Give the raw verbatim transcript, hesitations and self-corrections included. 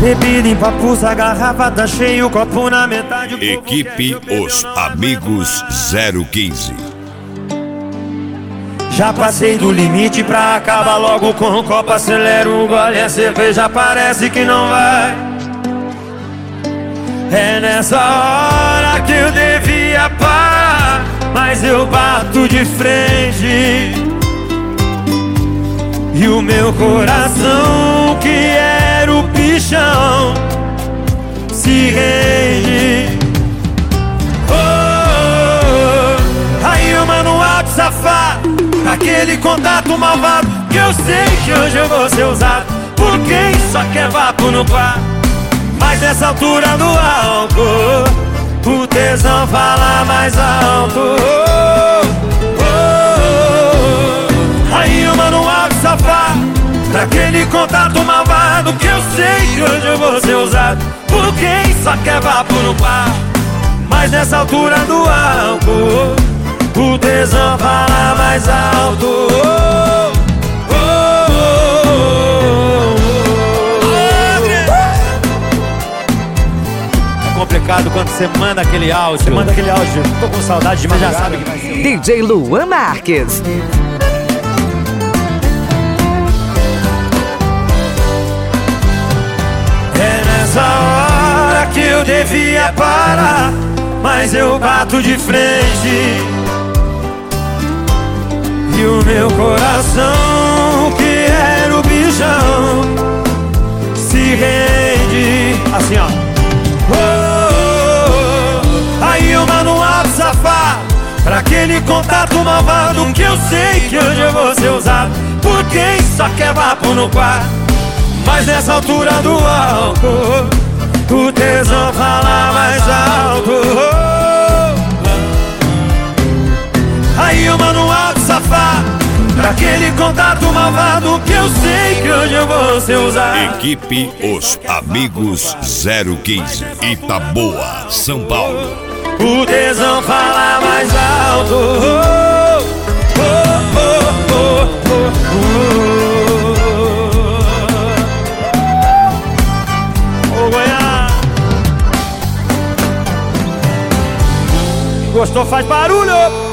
Bebida em papuça, garrafa tá cheio, copo na metade. Equipe Os Amigos zero quinze. Já passei do limite pra acabar logo com o copo. Acelero o gole, a cerveja parece que não vai. É nessa hora que eu devia parar, mas eu bato de frente. E o meu coração, que era o bichão, se rende. Oh, oh, oh. Aí eu mando um áudio safado, aquele contato malvado, que eu sei que hoje eu vou ser usado por quem só quer vapo no quarto. Mas nessa altura do álcool, o tesão fala mais alto. Oh, oh, oh. Aí eu mando um áudio safado, daquele contato malvado, que eu sei que hoje eu vou ser usado por quem só quer vapo no quarto. Mas nessa altura do álcool, o tesão fala mais alto. Oh, oh, oh, oh, oh. É complicado quando você manda aquele áudio. Você manda aquele áudio, tô com saudade, mas já sabe que vai ser. D J Luan Marques. É nessa hora que eu devia parar, mas eu bato de frente. E o meu coração, que era o bichão, se rende. Assim, ó. Oh, oh, oh. Aí eu mando um áudio safado, pra aquele contato malvado, que eu sei que hoje eu vou ser usado por quem só quer vapo no quarto. Mas nessa altura do álcool, o tesão fala mais alto. Aí eu mando um áudio safado, pra aquele contato malvado, que eu sei que hoje eu vou ser usado. Equipe Os Amigos zero quinze, Itaboa, São Paulo. O tesão fala mais alto. Oh, oh, oh, oh, oh, oh. Ô, Goiás, gostou, faz barulho.